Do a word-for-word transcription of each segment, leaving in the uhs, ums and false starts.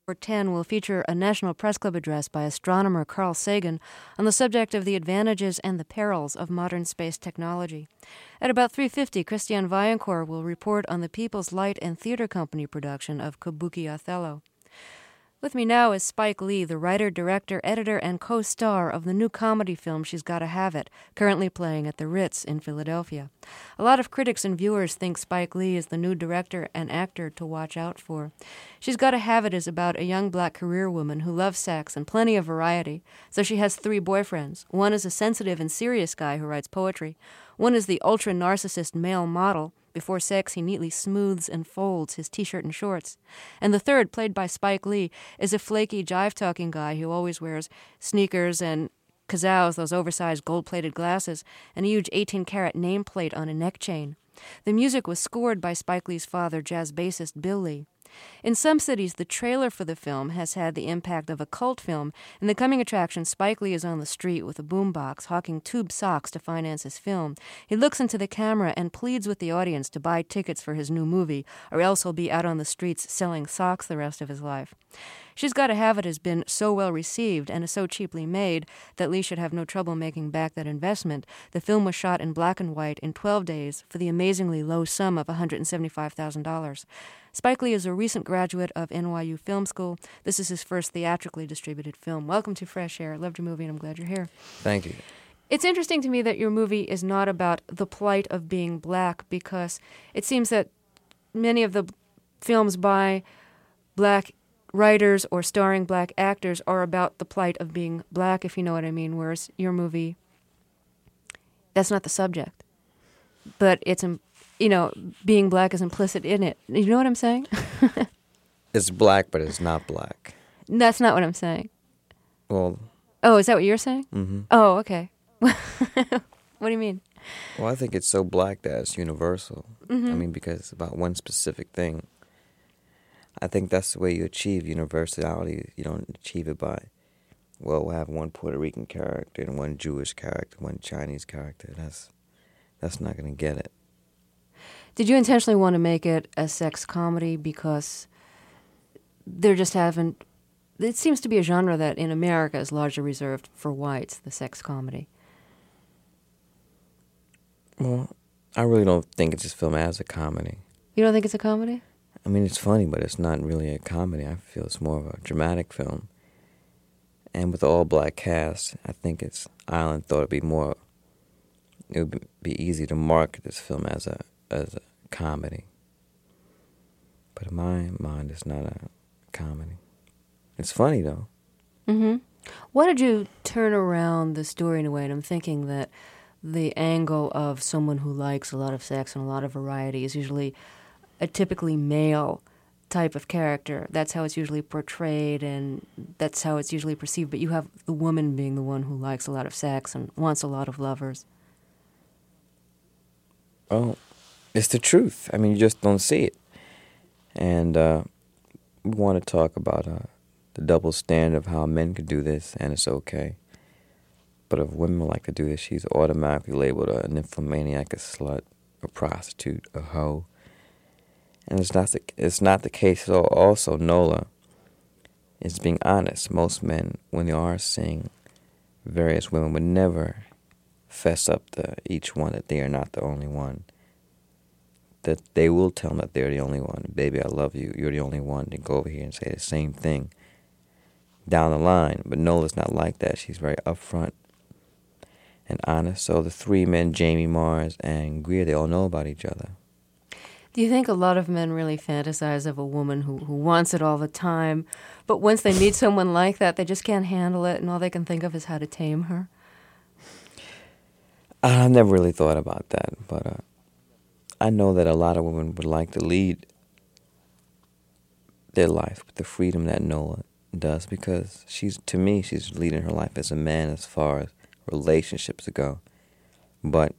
ten will feature a National Press Club address by astronomer Carl Sagan on the subject of the advantages and the perils of modern space technology. At about three fifty, Christian Vaillancourt will report on the People's Light and Theater Company production of Kabuki Othello. With me now is Spike Lee, the writer, director, editor, and co-star of the new comedy film She's Gotta Have It, currently playing at the Ritz in Philadelphia. A lot of critics and viewers think Spike Lee is the new director and actor to watch out for. She's Gotta Have It is about a young black career woman who loves sex and plenty of variety, so she has three boyfriends. One is a sensitive and serious guy who writes poetry. One is the ultra-narcissist male model. Before sex, he neatly smooths and folds his T-shirt and shorts. And the third, played by Spike Lee, is a flaky, jive-talking guy who always wears sneakers and kazows, those oversized gold-plated glasses, and a huge eighteen-karat nameplate on a neck chain. The music was scored by Spike Lee's father, jazz bassist Bill Lee. In some cities, the trailer for the film has had the impact of a cult film. In the coming attraction, Spike Lee is on the street with a boombox, hawking tube socks to finance his film. He looks into the camera and pleads with the audience to buy tickets for his new movie, or else he'll be out on the streets selling socks the rest of his life. She's Gotta Have It has been so well received and is so cheaply made that Lee should have no trouble making back that investment. The film was shot in black and white in twelve days for the amazingly low sum of one hundred seventy-five thousand dollars. Spike Lee is a recent graduate of N Y U Film School. This is his first theatrically distributed film. Welcome to Fresh Air. I loved your movie, and I'm glad you're here. Thank you. It's interesting to me that your movie is not about the plight of being black, because it seems that many of the films by black writers or starring black actors are about the plight of being black, if you know what I mean, whereas your movie, that's not the subject. But it's, you know, being black is implicit in it. You know what I'm saying? It's black, but it's not black. That's not what I'm saying. Well... Oh, is that what you're saying? Mm-hmm. Oh, okay. What do you mean? Well, I think it's so black that it's universal. Mm-hmm. I mean, because it's about one specific thing. I think that's the way you achieve universality. You don't achieve it by, well, we'll have one Puerto Rican character and one Jewish character, one Chinese character. That's that's not going to get it. Did you intentionally want to make it a sex comedy because there just haven't... It seems to be a genre that in America is largely reserved for whites, the sex comedy. Well, I really don't think it's this film as a comedy. You don't think it's a comedy? I mean, it's funny, but it's not really a comedy. I feel it's more of a dramatic film. And with the all-black cast, I think it's Island thought it'd be more... It would be easy to market this film as a as a comedy. But in my mind, it's not a comedy. It's funny, though. Mm-hmm. Why did you turn around the story in a way? And I'm thinking that the angle of someone who likes a lot of sex and a lot of variety is usually a typically male type of character. That's how it's usually portrayed, and that's how it's usually perceived. But you have the woman being the one who likes a lot of sex and wants a lot of lovers. Well, it's the truth. I mean, you just don't see it. And uh, we want to talk about uh, the double standard of how men could do this, and it's okay. But if women like to do this, she's automatically labeled a nymphomaniac, a slut, a prostitute, a hoe. And it's not the, it's not the case at all. Also, Nola is being honest. Most men, when they are seeing various women, would never fess up to each one that they are not the only one. That they will tell them that they're the only one. Baby, I love you. You're the only one. Then go over here and say the same thing down the line. But Nola's not like that. She's very upfront and honest. So the three men, Jamie, Mars, and Greer, they all know about each other. Do you think a lot of men really fantasize of a woman who, who wants it all the time, but once they meet someone like that, they just can't handle it, and all they can think of is how to tame her? I've never really thought about that, but uh, I know that a lot of women would like to lead their life with the freedom that Nola does, because she's, to me, she's leading her life as a man as far as relationships go. But,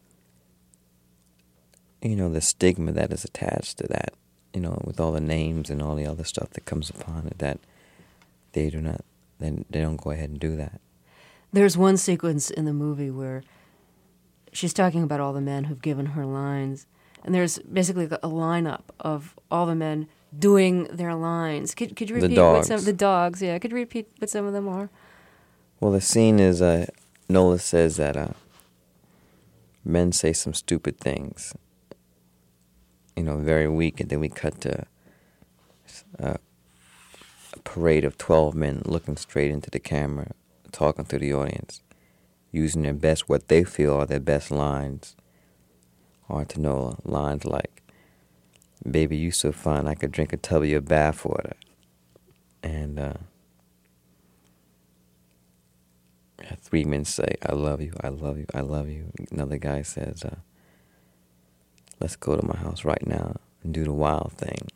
you know, the stigma that is attached to that, you know, with all the names and all the other stuff that comes upon it, that they do not, they, they don't go ahead and do that. There's one sequence in the movie where she's talking about all the men who've given her lines, and there's basically a lineup of all the men doing their lines. Could could you The repeat what dogs. some the dogs? Yeah, could you repeat what some of them are? Well, the scene is uh, Nola says that uh, men say some stupid things, you know, very weak, and then we cut to uh, a parade of twelve men looking straight into the camera, talking to the audience, using their best, what they feel are their best lines, are to Nola. Lines like, "Baby, you so fine, I could drink a tub of your bathwater." And uh, three men say, "I love you, I love you, I love you." Another guy says, uh, "Let's go to my house right now and do the wild thing."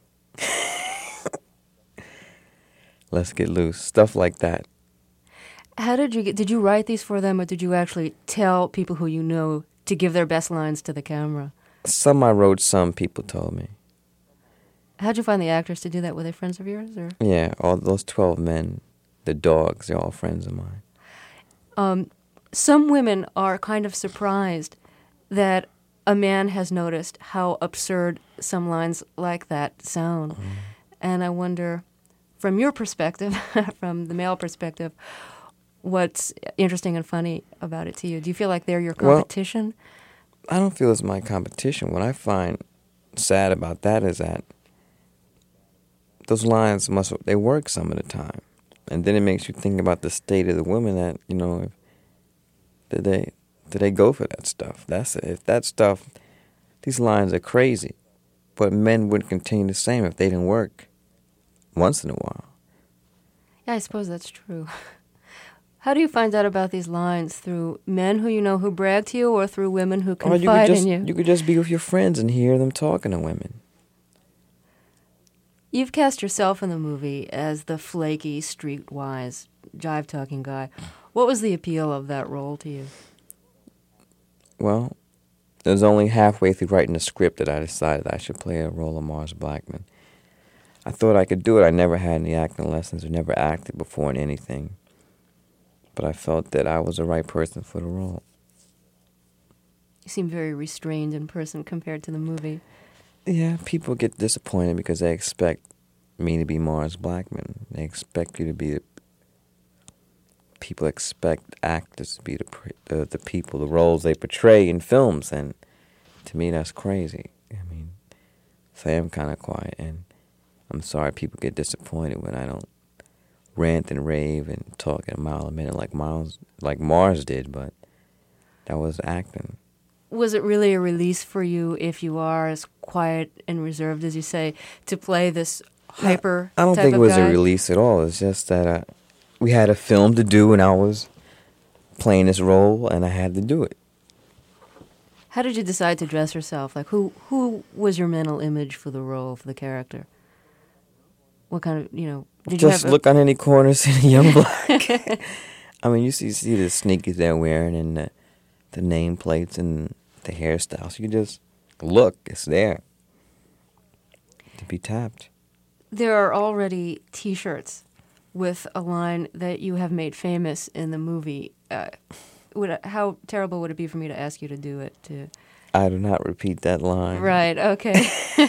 Let's get loose. Stuff like that. How did you get? Did you write these for them, or did you actually tell people who you know to give their best lines to the camera? Some I wrote, some people told me. How'd you find the actors to do that? Were they friends of yours, or? Yeah, all those twelve men, the dogs, they're all friends of mine. Um, some women are kind of surprised that a man has noticed how absurd some lines like that sound. Mm. And I wonder, from your perspective, from the male perspective, what's interesting and funny about it to you? Do you feel like they're your competition? Well, I don't feel it's my competition. What I find sad about that is that those lines must, they work some of the time. And then it makes you think about the state of the women that, you know, if, did they did they go for that stuff? That's if that stuff, these lines are crazy. But men wouldn't continue the same if they didn't work once in a while. Yeah, I suppose that's true. How do you find out about these lines? Through men who you know who brag to you, or through women who confide you could just, in you? You could just be with your friends and hear them talking to women. You've cast yourself in the movie as the flaky, streetwise, jive-talking guy. What was the appeal of that role to you? Well, it was only halfway through writing the script that I decided I should play a role of Mars Blackman. I thought I could do it. I never had any acting lessons or never acted before in anything. But I felt that I was the right person for the role. You seem very restrained in person compared to the movie. Yeah, people get disappointed because they expect me to be Mars Blackman. They expect you to be the... People expect actors to be the, the the people, the roles they portray in films, and to me that's crazy. I mean, so I am kind of quiet, and I'm sorry people get disappointed when I don't rant and rave and talk at a mile a minute like Miles, like Mars did, but that was acting. Was it really a release for you, if you are as quiet and reserved as you say, to play this hyper I don't type think it of was guy? a release at all. It's just that I, we had a film to do, and I was playing this role, and I had to do it. How did you decide to dress yourself? Like, who who was your mental image for the role, for the character? What kind of, you know, did Just you have a- look on any corner, see the young black. I mean, you see, see the sneakers they're wearing and the, the nameplates and the hairstyles. You just look, it's there to be tapped. There are already T-shirts with a line that you have made famous in the movie. Uh, would how terrible would it be for me to ask you to do it? To I do not repeat that line. Right, okay.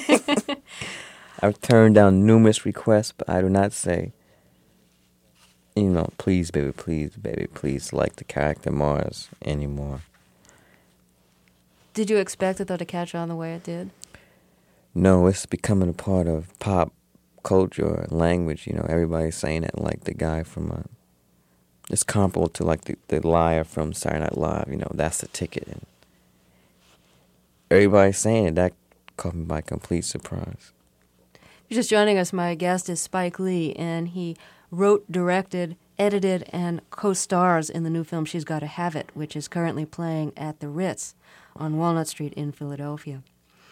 I've turned down numerous requests, but I do not say, you know, please, baby, please, baby, please, like the character Mars anymore. Did you expect it, though, to catch on the way it did? No, it's becoming a part of pop culture and language. You know, everybody's saying it like the guy from, uh, it's comparable to like the, the liar from Saturday Night Live. You know, that's the ticket. And everybody's saying it. That caught me by complete surprise. You're just joining us. My guest is Spike Lee, and he wrote, directed, edited, and co-stars in the new film She's Gotta Have It, which is currently playing at the Ritz on Walnut Street in Philadelphia.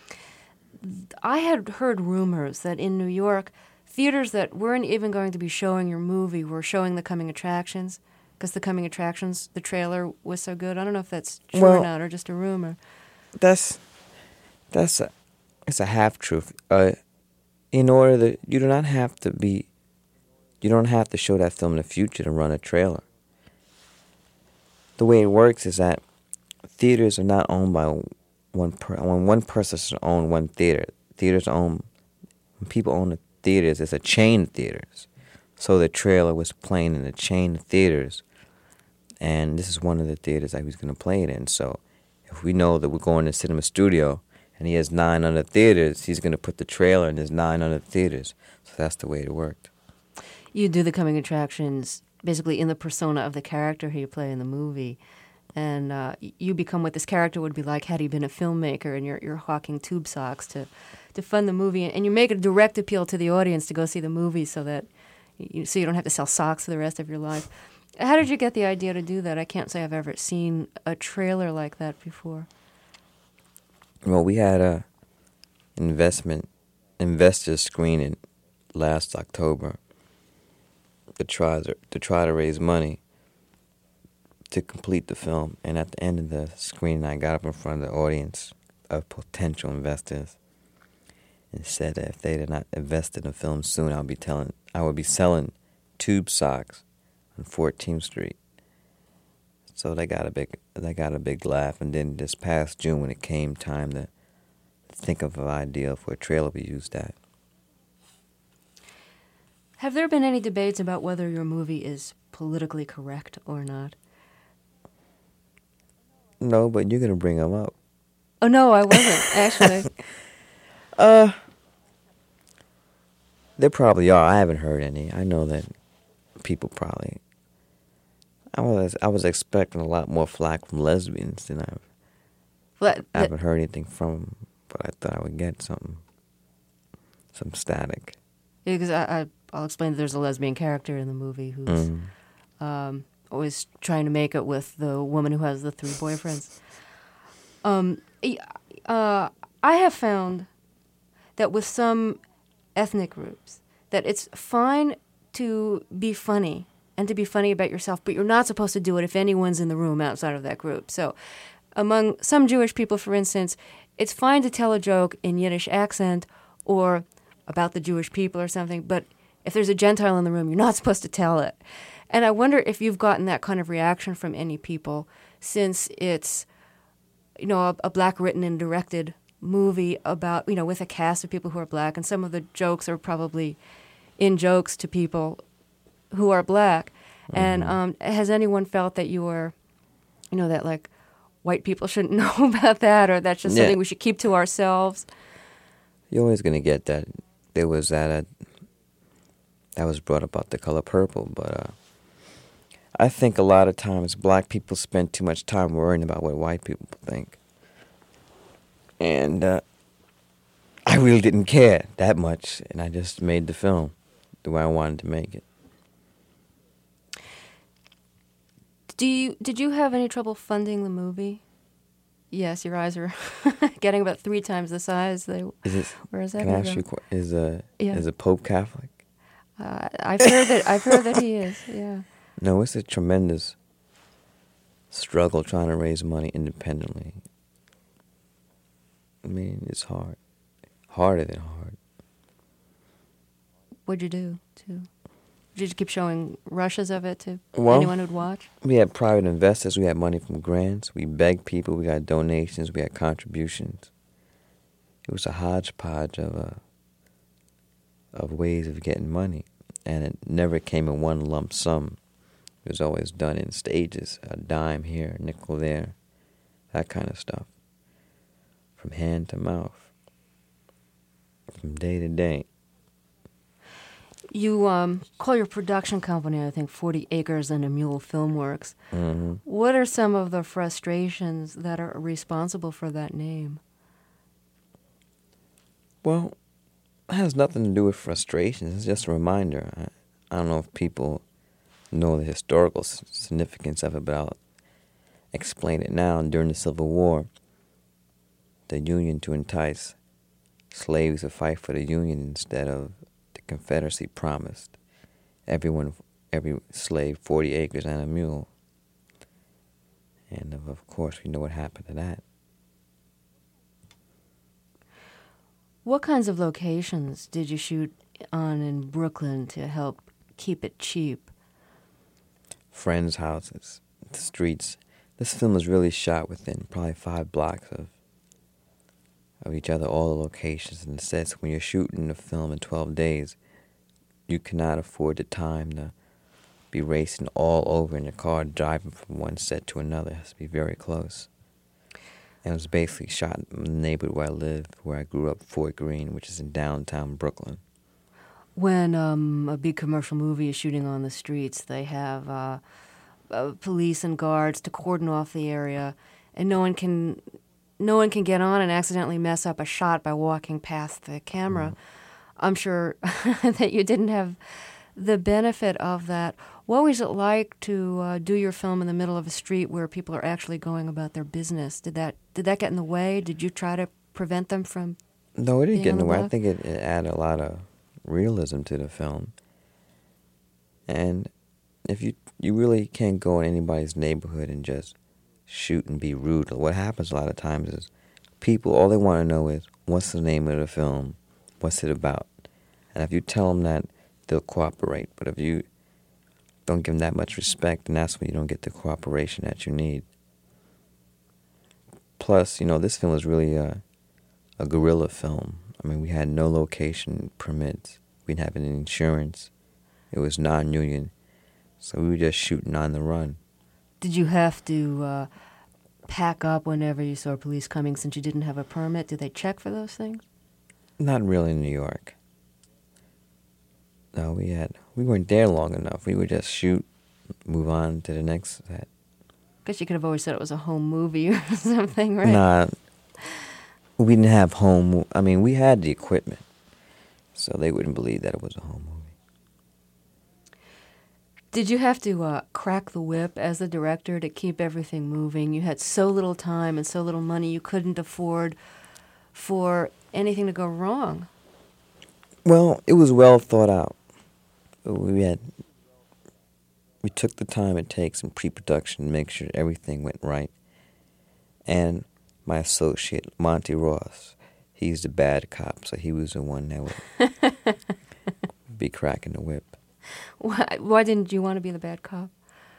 I had heard rumors that in New York, theaters that weren't even going to be showing your movie were showing The Coming Attractions, because The Coming Attractions, the trailer was so good. I don't know if that's true well, or not, or just a rumor. That's, that's a, it's a half-truth. Uh, in order that, you do not have to be, you don't have to show that film in the future to run a trailer. The way it works is that theaters are not owned by one per, when one person own one theater. Theaters own, when people own a theaters. It's a chain of theaters. So the trailer was playing in a chain of theaters, and this is one of the theaters I was going to play it in. So if we know that we're going to Cinema Studio and he has nine other theaters, he's going to put the trailer in his nine other theaters. So that's the way it worked. You do the coming attractions basically in the persona of the character who you play in the movie. And uh, you become what this character would be like had he been a filmmaker, and you're, you're hawking tube socks to, to fund the movie. And you make a direct appeal to the audience to go see the movie so that you, so you don't have to sell socks for the rest of your life. How did you get the idea to do that? I can't say I've ever seen a trailer like that before. Well, we had a investment investor screening last October to try to, to try to raise money to complete the film. And at the end of the screening, I got up in front of the audience of potential investors and said that if they did not invest in the film soon, I'll be telling I would be selling tube socks on fourteenth Street. So they got a big they got a big laugh. And then this past June, when it came time to think of an idea for a trailer, we used that. Have there been any debates about whether your movie is politically correct or not? No, but you're gonna bring them up. Oh no, I wasn't actually. uh, there probably are. I haven't heard any. I know that people probably. I was I was expecting a lot more flack from lesbians than I've. Well, that, I haven't heard anything from them, but I thought I would get something, some static. Because I, I I'll explain that there's a lesbian character in the movie who's mm. um, always trying to make it with the woman who has the three boyfriends. Um, uh, I have found that with some ethnic groups that it's fine to be funny and to be funny about yourself, but you're not supposed to do it if anyone's in the room outside of that group. So among some Jewish people, for instance, it's fine to tell a joke in Yiddish accent or about the Jewish people or something, but if there's a Gentile in the room, you're not supposed to tell it. And I wonder if you've gotten that kind of reaction from any people, since it's, you know, a, a black written and directed movie about, you know, with a cast of people who are black, and some of the jokes are probably in jokes to people who are black. Mm-hmm. And um, has anyone felt that you were, you know, that like white people shouldn't know about that, or that's just yeah. something we should keep to ourselves? You're always going to get that. There was that, uh, that was brought up about The Color Purple, but uh, I think a lot of times black people spend too much time worrying about what white people think. And uh, I really didn't care that much, and I just made the film the way I wanted to make it. Do you did you have any trouble funding the movie? Yes, your eyes are getting about three times the size they is it, were. Is that can I ask you, is a yeah. is a Pope Catholic? Uh, I've heard that. I've heard that he is. Yeah. No, it's a tremendous struggle trying to raise money independently. I mean, it's hard, harder than hard. What'd you do to? Did you keep showing rushes of it to well, anyone who'd watch? We had private investors. We had money from grants. We begged people. We got donations. We had contributions. It was a hodgepodge of uh, of ways of getting money, and it never came in one lump sum. It was always done in stages, a dime here, a nickel there, that kind of stuff, from hand to mouth, from day to day. You um, call your production company, I think, forty acres and a Mule Filmworks. Mm-hmm. What are some of the frustrations that are responsible for that name? Well, it has nothing to do with frustrations. It's just a reminder. I, I don't know if people know the historical significance of it, but I'll explain it now. During the Civil War, the Union, to entice slaves to fight for the Union instead of the Confederacy, promised everyone, every slave, forty acres and a mule. And of, of course, we know what happened to that. What kinds of locations did you shoot on in Brooklyn to help keep it cheap? Friends' houses, the streets. This film was really shot within probably five blocks of of each other, all the locations and the sets. When you're shooting a film in twelve days, you cannot afford the time to be racing all over in your car, driving from one set to another. It has to be very close. And it was basically shot in the neighborhood where I live, where I grew up, Fort Greene, which is in downtown Brooklyn. When um, a big commercial movie is shooting on the streets, they have uh, uh, police and guards to cordon off the area, and no one can no one can get on and accidentally mess up a shot by walking past the camera. Mm-hmm. I'm sure that you didn't have the benefit of that. What was it like to uh, do your film in the middle of a street where people are actually going about their business? Did that did that get in the way? Did you try to prevent them from? No, it didn't get in the way. Block? I think it, it added a lot of realism to the film. And if you you really can't go in anybody's neighborhood and just shoot and be rude. What happens a lot of times is people, all they want to know is, what's the name of the film? What's it about? And if you tell them that, they'll cooperate. But if you don't give them that much respect, then that's when you don't get the cooperation that you need. Plus, you know, this film is really a, a guerrilla film. I mean, we had no location permits. We didn't have any insurance. It was non-union. So we were just shooting on the run. Did you have to uh, pack up whenever you saw police coming since you didn't have a permit? Did they check for those things? Not really in New York. No, we had we weren't there long enough. We would just shoot, move on to the next set. Guess you could have always said it was a home movie or something, right? Nah, we didn't have home. I mean, we had the equipment, so they wouldn't believe that it was a home movie. Did you have to uh, crack the whip as the director to keep everything moving? You had so little time and so little money, you couldn't afford for anything to go wrong. Well, it was well thought out. We had we took the time it takes in pre-production to make sure everything went right. And my associate, Monty Ross, he's the bad cop, so he was the one that would be cracking the whip. Why, why didn't you want to be the bad cop?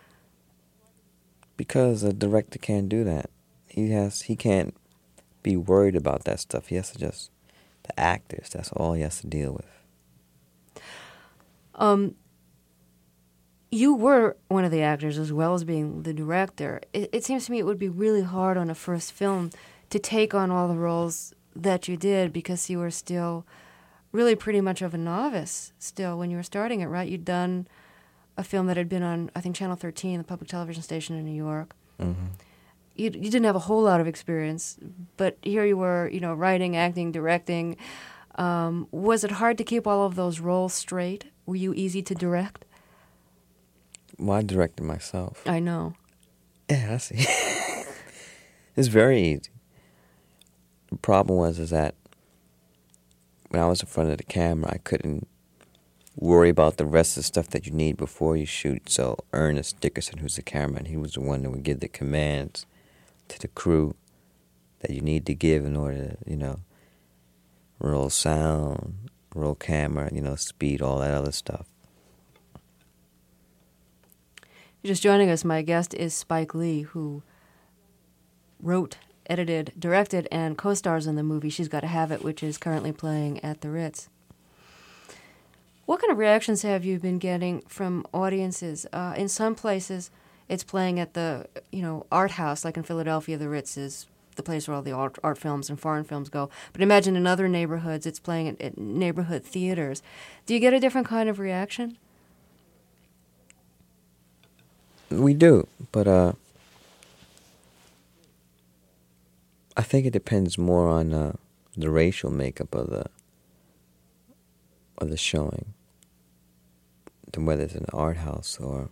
Because a director can't do that. He has he can't be worried about that stuff. He has to just, the actors, that's all he has to deal with. Um, you were one of the actors as well as being the director. It, it seems to me it would be really hard on a first film to take on all the roles that you did because you were still really pretty much of a novice still when you were starting it, right? You'd done a film that had been on, I think, Channel thirteen, the public television station in New York. Mm-hmm. You, you didn't have a whole lot of experience, but here you were, you know, writing, acting, directing. Um, was it hard to keep all of those roles straight? Were you easy to direct? Well, I directed myself. I know. Yeah, I see. It's very easy. The problem was is that when I was in front of the camera, I couldn't worry about the rest of the stuff that you need before you shoot. So Ernest Dickerson, who's the cameraman, he was the one that would give the commands to the crew that you need to give in order to, you know, roll sound, roll camera, you know, speed, all that other stuff. Just joining us, my guest is Spike Lee, who wrote, edited, directed, and co-stars in the movie She's Gotta Have It, which is currently playing at the Ritz. What kind of reactions have you been getting from audiences? Uh, in some places, it's playing at the, you know, art house, like in Philadelphia, the Ritz is the place where all the art, art films and foreign films go. But imagine in other neighborhoods, it's playing at, at neighborhood theaters. Do you get a different kind of reaction? We do, but uh, I think it depends more on uh, the racial makeup of the of the showing, than whether it's an art house or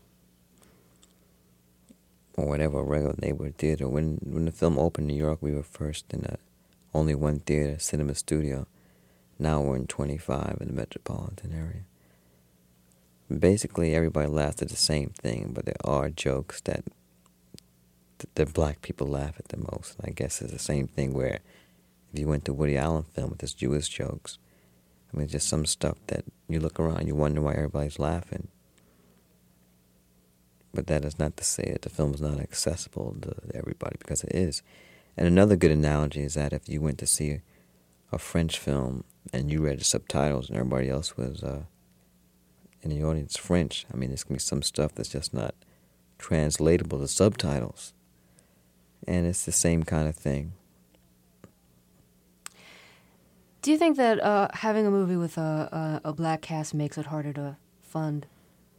or whatever, a regular neighborhood theater. When when the film opened in New York, we were first in a, only one theater, Cinema Studio. Now we're in twenty-five in the metropolitan area. Basically, everybody laughs at the same thing, but there are jokes that th- the black people laugh at the most. I guess it's the same thing where if you went to Woody Allen film with his Jewish jokes, I mean, just some stuff that you look around, you wonder why everybody's laughing. But that is not to say that the film is not accessible to everybody, because it is. And another good analogy is that if you went to see a French film and you read the subtitles and everybody else was uh, in the audience French, I mean, there's going to be some stuff that's just not translatable to subtitles. And it's the same kind of thing. Do you think that uh, having a movie with a, a, a black cast makes it harder to fund?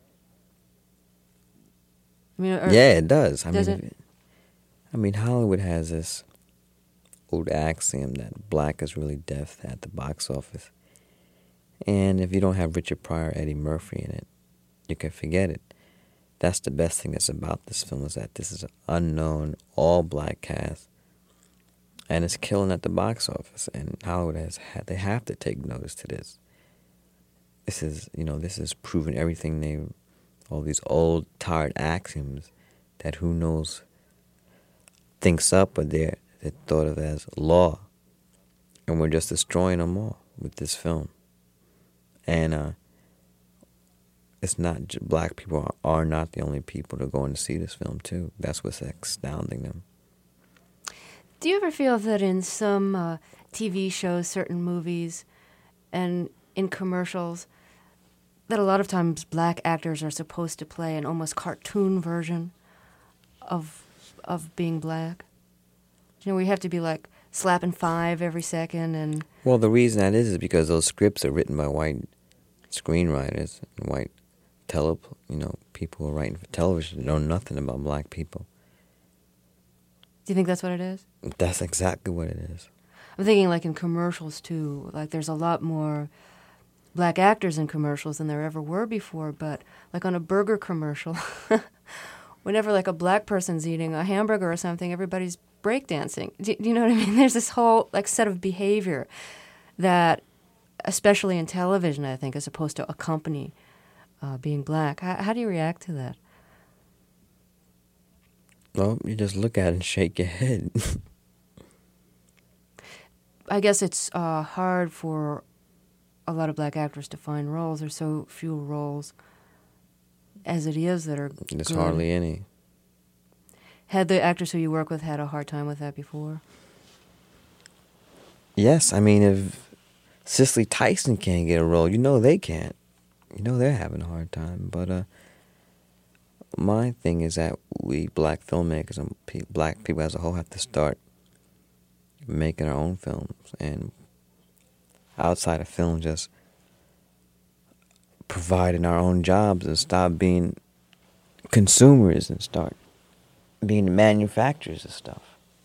I mean, or yeah, it does. I does mean, it? I mean, Hollywood has this old axiom that black is really deaf at the box office. And if you don't have Richard Pryor, Eddie Murphy in it, you can forget it. That's the best thing that's about this film, is that this is an unknown, all-black cast, and it's killing at the box office. And Hollywood has had, they have to take notice to this. This is, you know, this is proving everything they, all these old, tired axioms that who knows thinks up, but they're, they're thought of as law. And we're just destroying them all with this film. And uh, it's not, j- black people are, are not the only people to go in to see this film, too. That's what's astounding them. Do you ever feel that in some uh, T V shows, certain movies, and in commercials, that a lot of times black actors are supposed to play an almost cartoon version of of being black? You know, we have to be like slapping five every second and... Well, the reason that is is because those scripts are written by white screenwriters and white tele, you know, people who are writing for television know nothing about black people. Do you think that's what it is? That's exactly what it is. I'm thinking like in commercials too. Like there's a lot more black actors in commercials than there ever were before. But like on a burger commercial, whenever like a black person's eating a hamburger or something, everybody's breakdancing. Do, do you know what I mean? There's this whole like set of behavior that, especially in television, I think, is supposed to accompany uh, being black. How, how do you react to that? Well, you just look at it and shake your head. I guess it's uh, hard for a lot of black actors to find roles. There's so few roles as it is that are There's good. hardly any. Had the actors who you work with had a hard time with that before? Yes, I mean, if Cicely Tyson can't get a role, you know they can't. You know they're having a hard time. But uh, my thing is that we black filmmakers and pe- black people as a whole have to start making our own films, and outside of film, just providing our own jobs and stop being consumers and start being manufacturers of stuff.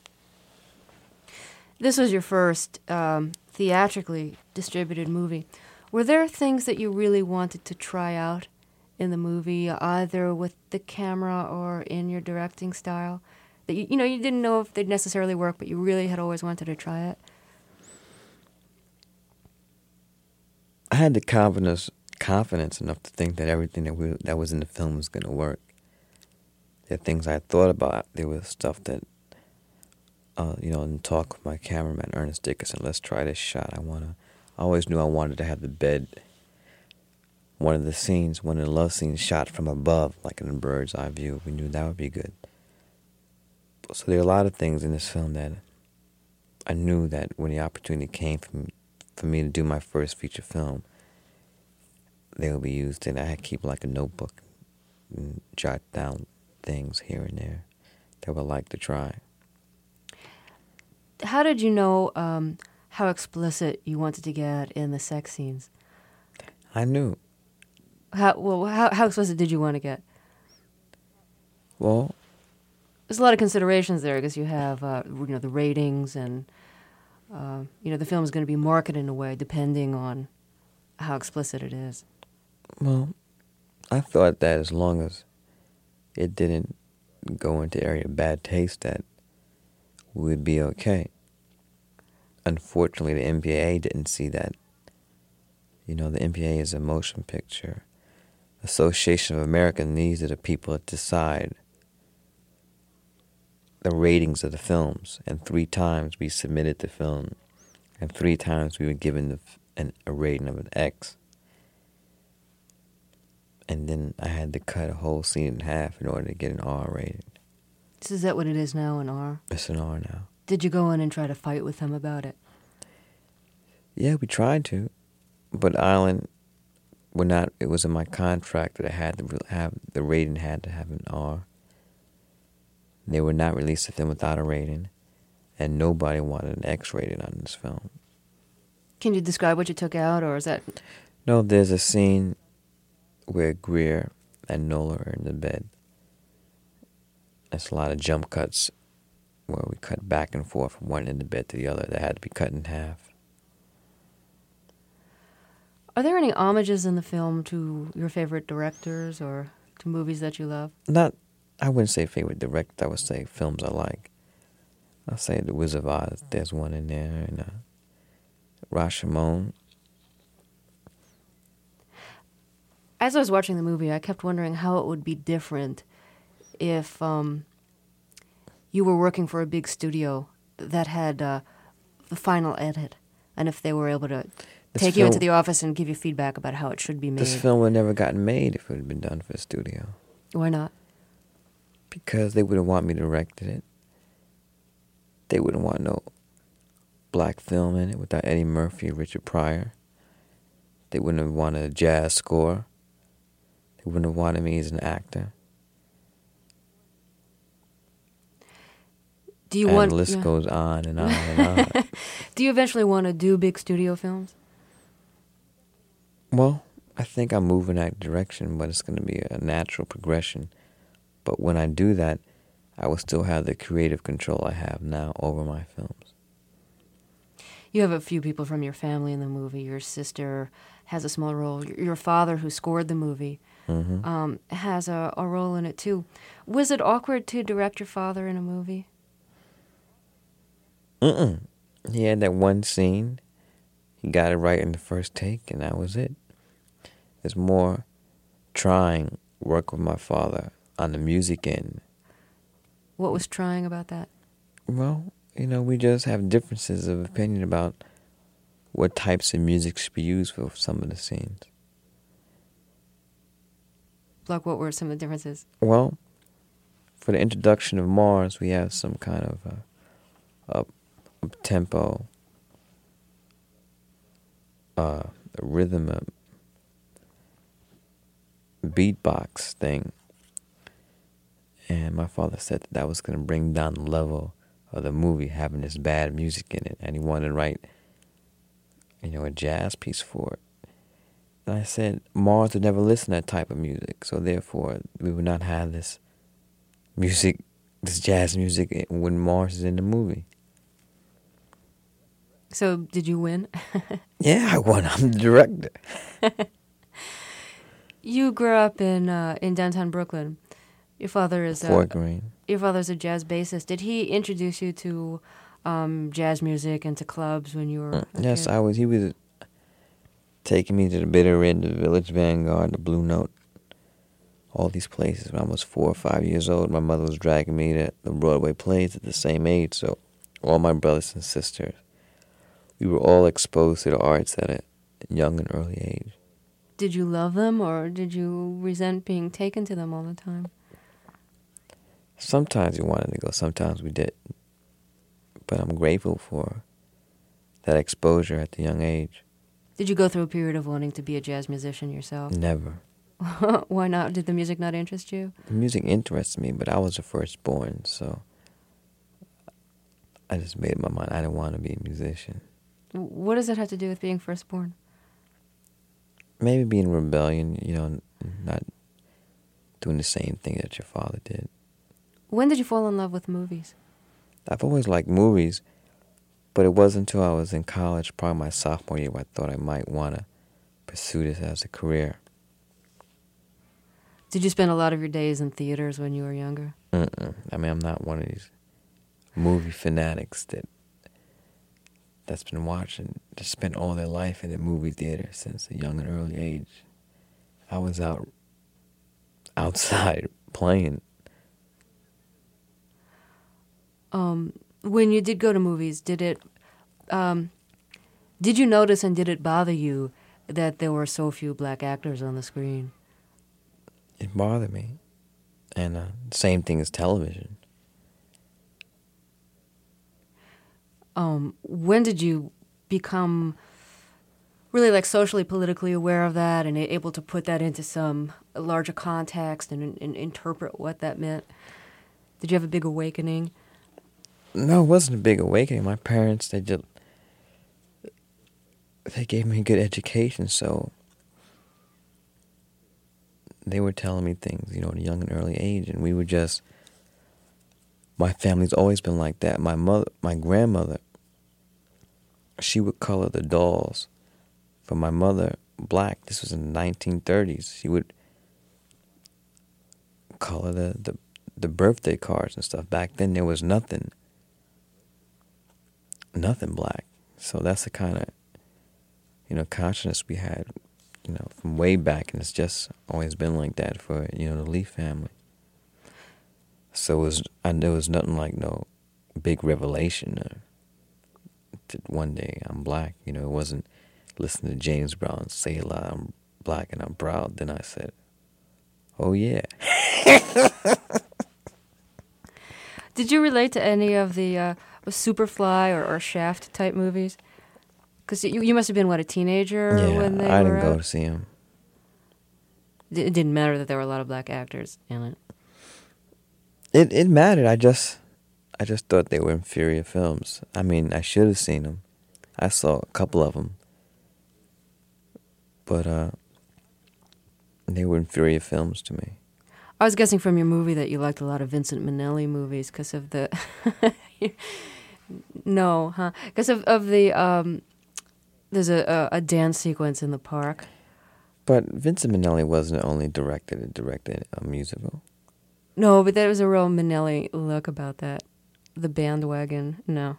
This was your first um, theatrically distributed movie. Were there things that you really wanted to try out in the movie, either with the camera or in your directing style, that you, you know you didn't know if they'd necessarily work, but you really had always wanted to try it? I had the confidence confidence enough to think that everything that we, that was in the film was going to work. There are things I thought about. There was stuff that, uh, you know, in talk with my cameraman, Ernest Dickerson, let's try this shot. I want to, I always knew I wanted to have the bed, one of the scenes, one of the love scenes shot from above, like in a bird's eye view. We knew that would be good. So there are a lot of things in this film that I knew that when the opportunity came for me, for me to do my first feature film, they will be used, and I had to keep like a notebook and jot down things here and there that I would like to try. How did you know um, how explicit you wanted to get in the sex scenes? I knew. How well? How, how explicit did you want to get? Well, there's a lot of considerations there because you have, uh, you know, the ratings and, uh, you know, the film is going to be marketed in a way depending on how explicit it is. Well, I thought that as long as it didn't go into area of bad taste, that we'd be okay. Unfortunately, the M P A A didn't see that. You know, the M P A A is a motion picture Association of America, and these are the people that decide the ratings of the films. And three times we submitted the film, and three times we were given the, an, a rating of an X. And then I had to cut a whole scene in half in order to get an R rating. So is that what it is now, an R? It's an R now. Did you go in and try to fight with them about it? Yeah, we tried to, but Island were not. It was in my contract that I had to have the rating had to have an R. They would not release the film without a rating, and nobody wanted an X rating on this film. Can you describe what you took out, or is that? No, there's a scene where Greer and Nola are in the bed. There's a lot of jump cuts where we cut back and forth from one end of the bed to the other that had to be cut in half. Are there any homages in the film to your favorite directors or to movies that you love? Not, I wouldn't say favorite director. I would say films I like. I'll say The Wizard of Oz. There's one in there, and uh, Rashomon. As I was watching the movie, I kept wondering how it would be different if um, you were working for a big studio that had uh, the final edit, and if they were able to This take you film- into the office and give you feedback about how it should be made. This film would never gotten made if it had been done for a studio. Why not? Because they wouldn't want me to direct it. They wouldn't want no black film in it without Eddie Murphy or Richard Pryor. They wouldn't have wanted a jazz score. They wouldn't have wanted me as an actor. Do you and want? the list yeah. goes on and on and on. Do you eventually want to do big studio films? Well, I think I'm moving that direction, but it's going to be a natural progression. But when I do that, I will still have the creative control I have now over my films. You have a few people from your family in the movie. Your sister has a small role. Your your father, who scored the movie, Mm-hmm. um, has a, a role in it too. Was it awkward to direct your father in a movie? Mm-mm. He had that one scene. He got it right in the first take, and that was it. There's more trying work with my father on the music end. What was trying about that? Well, you know, we just have differences of opinion about what types of music should be used for some of the scenes. Like, what were some of the differences? Well, for the introduction of Mars, we have some kind of uh, up, up tempo, uh, a rhythm, a beatbox thing. And my father said that that was going to bring down the level of the movie, having this bad music in it. And he wanted to write, you know, a jazz piece for it. And I said, Mars would never listen to that type of music. So therefore, we would not have this music, this jazz music when Mars is in the movie. So, did you win? Yeah, I won. I'm the director. You grew up in uh, in downtown Brooklyn. Your father is Fort a, Greene. your father's a jazz bassist. Did he introduce you to um, jazz music and to clubs when you were? a Yes, kid? I was. He was taking me to the Bitter End, the Village Vanguard, the Blue Note, all these places. When I was four or five years old, my mother was dragging me to the Broadway plays at the same age. So all my brothers and sisters, we were all exposed to the arts at a young and early age. Did you love them, or did you resent being taken to them all the time? Sometimes we wanted to go, sometimes we didn't. But I'm grateful for that exposure at the young age. Did you go through a period of wanting to be a jazz musician yourself? Never. Why not? Did the music not interest you? The music interested me, but I was the firstborn, so I just made up my mind I didn't want to be a musician. What does that have to do with being firstborn? Maybe being in rebellion, you know, not doing the same thing that your father did. When did you fall in love with movies? I've always liked movies, but it wasn't until I was in college, probably my sophomore year, where I thought I might want to pursue this as a career. Did you spend a lot of your days in theaters when you were younger? Mm-mm. I mean, I'm not one of these movie fanatics that that's been watching, that spent all their life in the movie theater since a young and early age. I was out outside playing. Um, when you did go to movies, did it, um, did you notice and did it bother you that there were so few black actors on the screen? It bothered me. And uh, same thing as television. Um, when did you become really like socially, politically aware of that and able to put that into some larger context and, and interpret what that meant? Did you have a big awakening? No, it wasn't a big awakening. My parents, they just, they gave me a good education, so they were telling me things, you know, at a young and early age, and we were just, my family's always been like that. My mother, my grandmother, she would color the dolls for my mother black. This was in the nineteen thirties. She would color the, the, the birthday cards and stuff. Back then, there was nothing, nothing black. So that's the kind of, you know, consciousness we had, you know, from way back, and it's just always been like that for, you know, the Lee family. So it was, I, there was nothing like no big revelation uh, that one day I'm black. You know, it wasn't listening to James Brown say a lot, I'm black and I'm proud. Then I said, oh yeah. Did you relate to any of the uh, Superfly or, or Shaft type movies? Because you, you must have been, what, a teenager yeah, when they I were didn't go out? to see him. It didn't matter that there were a lot of black actors in it. It it mattered. I just I just thought they were inferior films. I mean, I should have seen them. I saw a couple of them, but uh, they were inferior films to me. I was guessing from your movie that you liked a lot of Vincent Minnelli movies because of the no, huh? Because of of the um, there's a, a a dance sequence in the park. But Vincent Minnelli wasn't only directed and directed a musical. No, but there was a real Minnelli look about that. The bandwagon, no.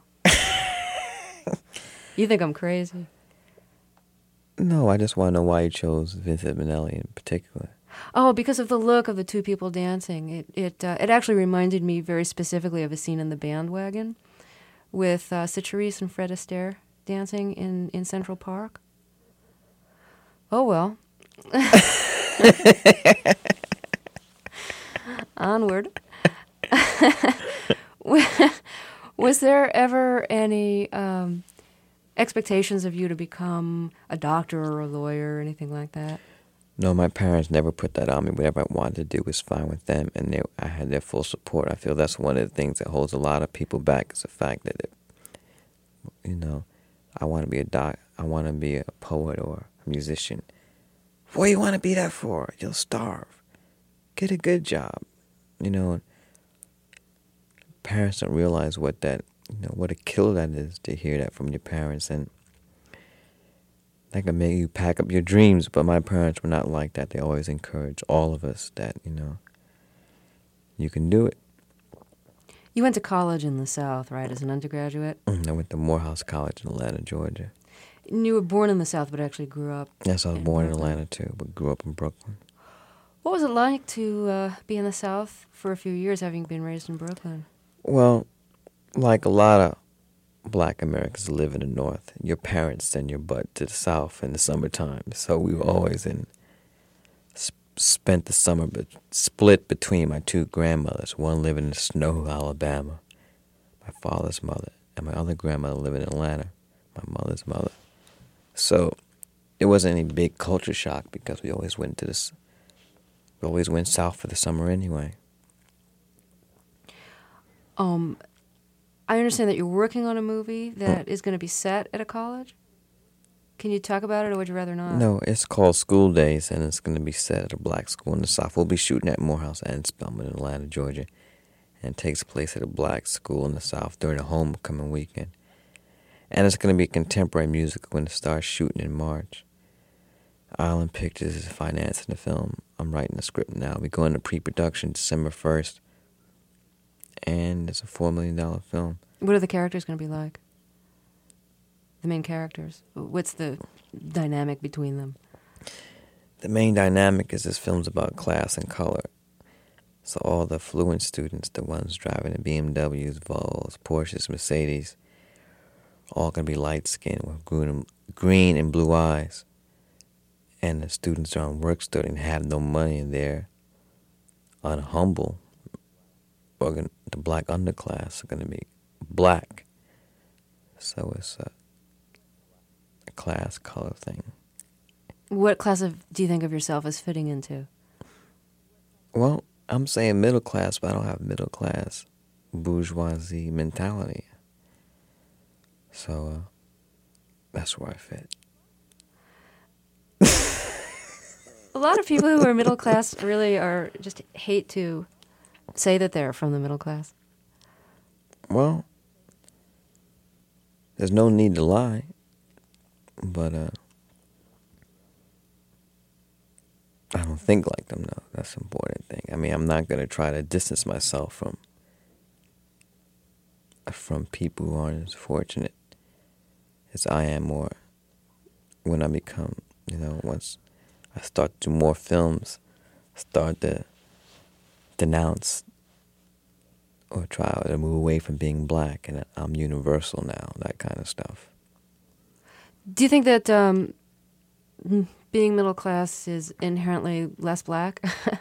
You think I'm crazy? No, I just want to know why you chose Vincent Minnelli in particular. Oh, because of the look of the two people dancing. It it uh, it actually reminded me very specifically of a scene in The Bandwagon with uh, Cerise and Fred Astaire dancing in, in Central Park. Oh, well. Onward. Was there ever any um, expectations of you to become a doctor or a lawyer or anything like that? No, my parents never put that on me. Whatever I wanted to do was fine with them, and they, I had their full support. I feel that's one of the things that holds a lot of people back is the fact that, it, you know, I want to be a doc, I want to be a poet or a musician. What do you want to be that for? You'll starve. Get a good job. You know, parents don't realize what that, you know, what a killer that is to hear that from your parents, and that can make you pack up your dreams. But my parents were not like that. They always encouraged all of us that, you know, you can do it. You went to college in the South, right, as an undergraduate? I went to Morehouse College in Atlanta, Georgia. And you were born in the South, but actually grew up. Yes, I was in born in Brooklyn. Atlanta too, but grew up in Brooklyn. What was it like to uh, be in the South for a few years, having been raised in Brooklyn? Well, like a lot of black Americans live in the North, your parents send your butt to the South in the summertime. So we were always in, sp- spent the summer but split between my two grandmothers, one living in Snow, Alabama, my father's mother, and my other grandmother living in Atlanta, my mother's mother. So it wasn't any big culture shock because we always went to this, we always went south for the summer anyway. Um, I understand that you're working on a movie that is going to be set at a college. Can you talk about it, or would you rather not? No, it's called School Days, and it's going to be set at a black school in the South. We'll be shooting at Morehouse and Spelman in Atlanta, Georgia, and it takes place at a black school in the South during the homecoming weekend. And it's going to be a contemporary musical when it starts shooting in March. Island Pictures is financing the film. I'm writing the script now. We go into pre-production December first, and it's a four million dollars film. What are the characters going to be like? The main characters. What's the dynamic between them? The main dynamic is this film's about class and color. So all the affluent students, the ones driving the B M Ws, Vols, Porsches, Mercedes, all going to be light-skinned with green and, green and blue eyes. And the students are on work study and have no money, and they're unhumble. Or the black underclass are going to be black. So it's a class color thing. What class of do you think of yourself as fitting into? Well, I'm saying middle class, but I don't have middle class bourgeoisie mentality. So uh, that's where I fit. A lot of people who are middle class really are just hate to say that they're from the middle class. Well, there's no need to lie, but uh, I don't think like them, though. That's the important thing. I mean, I'm not going to try to distance myself from from people who aren't as fortunate as I am, or when I become, you know, once I start to do more films, start to denounce or try to move away from being black, and I'm universal now, that kind of stuff. Do you think that um, being middle class is inherently less black?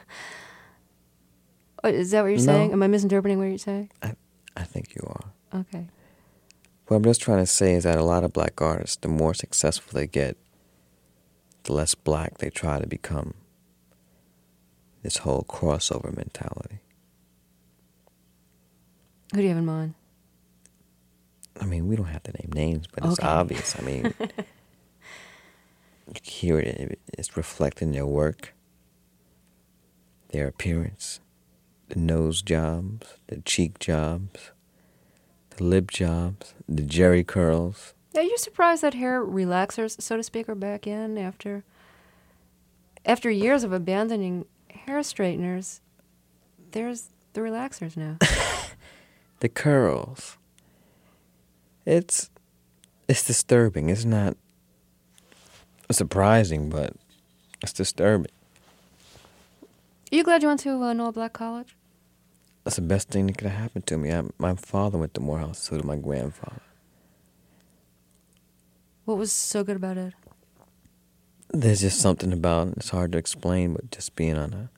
Is that what you're No. saying? Am I misinterpreting what you're saying? I, I think you are. Okay. What I'm just trying to say is that a lot of black artists, the more successful they get, the less black they try to become. This whole crossover mentality. Who do you have in mind? I mean, we don't have to name names, but it's Okay. obvious. I mean, you hear it. It's reflected in their work, their appearance, the nose jobs, the cheek jobs, the lip jobs, the jerry curls. Are you surprised that hair relaxers, so to speak, are back in after after years of abandoning hair straighteners? There's the relaxers now. The curls. It's it's disturbing. It's not surprising, but it's disturbing. Are you glad you went to an all-black college? That's the best thing that could have happened to me. I, my father went to Morehouse, so did my grandfather. What was so good about it? There's just something about it. It's hard to explain, but just being on a...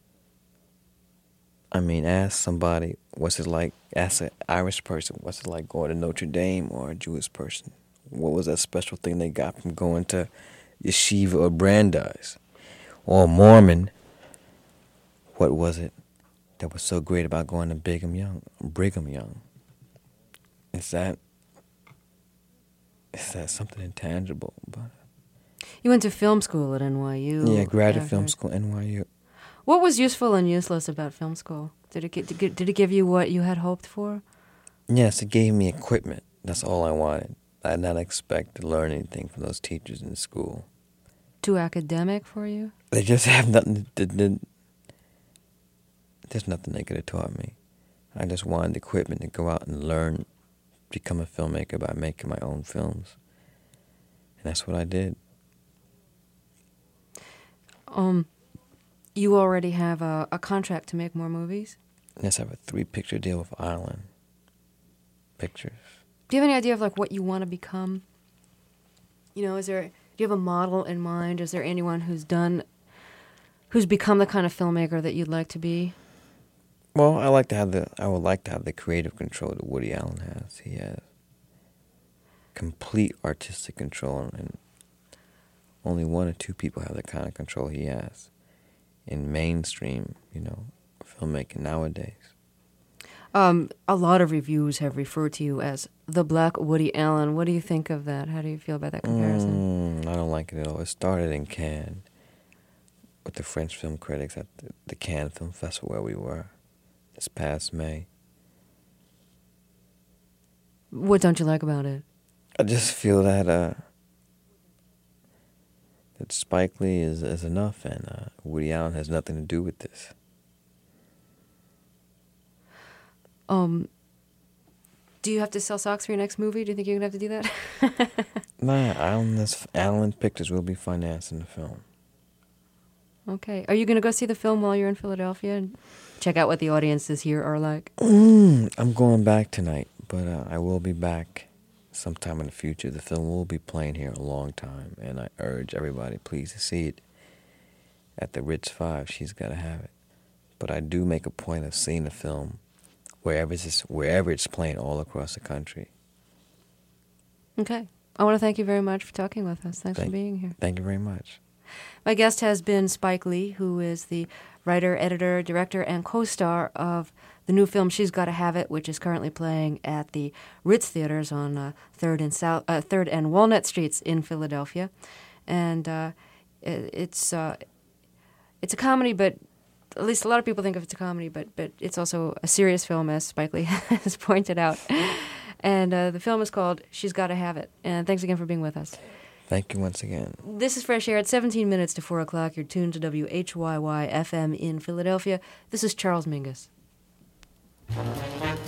I mean, ask somebody, what's it like, ask an Irish person, what's it like going to Notre Dame, or a Jewish person? What was that special thing they got from going to Yeshiva or Brandeis? Or a Mormon? What was it that was so great about going to Brigham Young? Brigham Young? Is that... Is that something intangible? But You went to film school at N Y U. yeah, graduate after- film school, N Y U. What was useful and useless about film school? Did it get, did it give you what you had hoped for? Yes, it gave me equipment. That's all I wanted. I did not expect to learn anything from those teachers in school. Too academic for you? They just have nothing to do. There's nothing they could have taught me. I just wanted equipment to go out and learn, become a filmmaker by making my own films. And that's what I did. Um, you already have a, a contract to make more movies? Yes, I have a three-picture deal with Island Pictures. Do you have any idea of like what you want to become? You know, is there, do you have a model in mind? Is there anyone who's done, who's become the kind of filmmaker that you'd like to be? Well, I like to have the. I would like to have the creative control that Woody Allen has. He has complete artistic control, and only one or two people have the kind of control he has in mainstream, you know, filmmaking nowadays. Um, a lot of reviews have referred to you as the Black Woody Allen. What do you think of that? How do you feel about that comparison? Mm, I don't like it at all. It started in Cannes with the French film critics at the, the Cannes Film Festival where we were this past May. What don't you like about it? I just feel that uh, that Spike Lee is, is enough, and uh, Woody Allen has nothing to do with this. Um, do you have to sell socks for your next movie? Do you think you're going to have to do that? Nah, Allen, is, Allen Pictures will be financing the film. Okay. Are you going to go see the film while you're in Philadelphia and check out what the audiences here are like? Mm, I'm going back tonight, but uh, I will be back sometime in the future. The film will be playing here a long time, and I urge everybody, please, to see it at the Ritz Five. She's got to have it. But I do make a point of seeing the film wherever it's, wherever it's playing all across the country. Okay. I want to thank you very much for talking with us. Thanks thank, for being here. Thank you very much. My guest has been Spike Lee, who is the writer, editor, director, and co-star of the new film She's Gotta Have It, which is currently playing at the Ritz Theaters on uh, Third and South, uh, Third and Walnut Streets in Philadelphia, and uh, it, it's uh, it's a comedy, but at least a lot of people think of it's a comedy, but but it's also a serious film, as Spike Lee has pointed out. And uh, the film is called She's Gotta Have It. And thanks again for being with us. Thank you once again. This is Fresh Air at seventeen minutes to four o'clock. You're tuned to W H Y Y F M in Philadelphia. This is Charles Mingus.